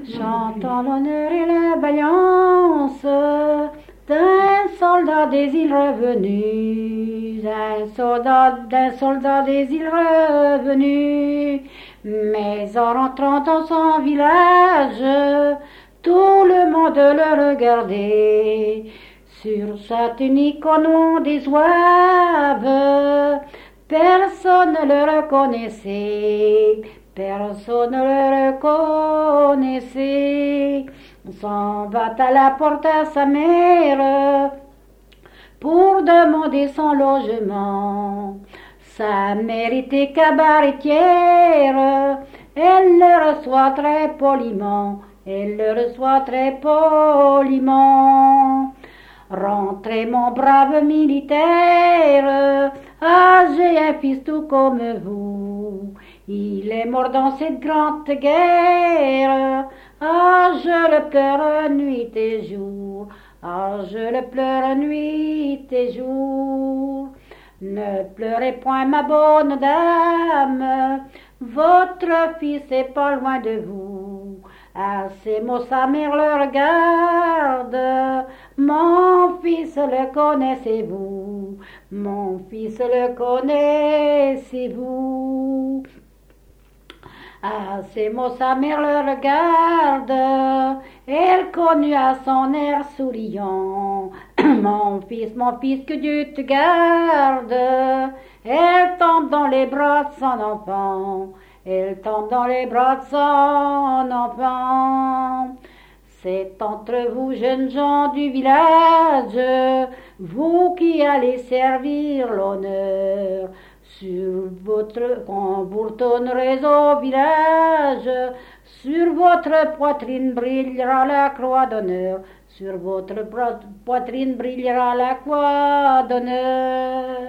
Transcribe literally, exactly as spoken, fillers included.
chantant l'honneur et la vaillance d'un soldat des îles revenu, d'un soldat, d'un soldat des îles revenu. Mais en rentrant dans son village, tout le monde le regardait. Sur sa tunique au nom des zouaves, personne ne le reconnaissait. Personne ne le reconnaissait. On s'en va à la porte à sa mère pour demander son logement. Sa mère était cabaretière, elle le reçoit très poliment, elle le reçoit très poliment. Rentrez mon brave militaire, ah j'ai un fils tout comme vous. Il est mort dans cette grande guerre, ah je le pleure nuit et jour, ah je le pleure nuit et jour. Ne pleurez point ma bonne dame, votre fils est pas loin de vous. À ces mots sa mère le regarde, mon fils le connaissez-vous, mon fils le connaissez-vous. À ces mots sa mère le regarde, elle connut à son air souriant. Mon fils, mon fils, que Dieu te garde. Elle tombe dans les bras de son enfant, elle tombe dans les bras de son enfant. C'est entre vous, jeunes gens du village, vous qui allez servir l'honneur. Sur votre, quand vous retournerez au village, sur votre poitrine brillera la croix d'honneur. Sur votre poitrine brillera la croix d'honneur.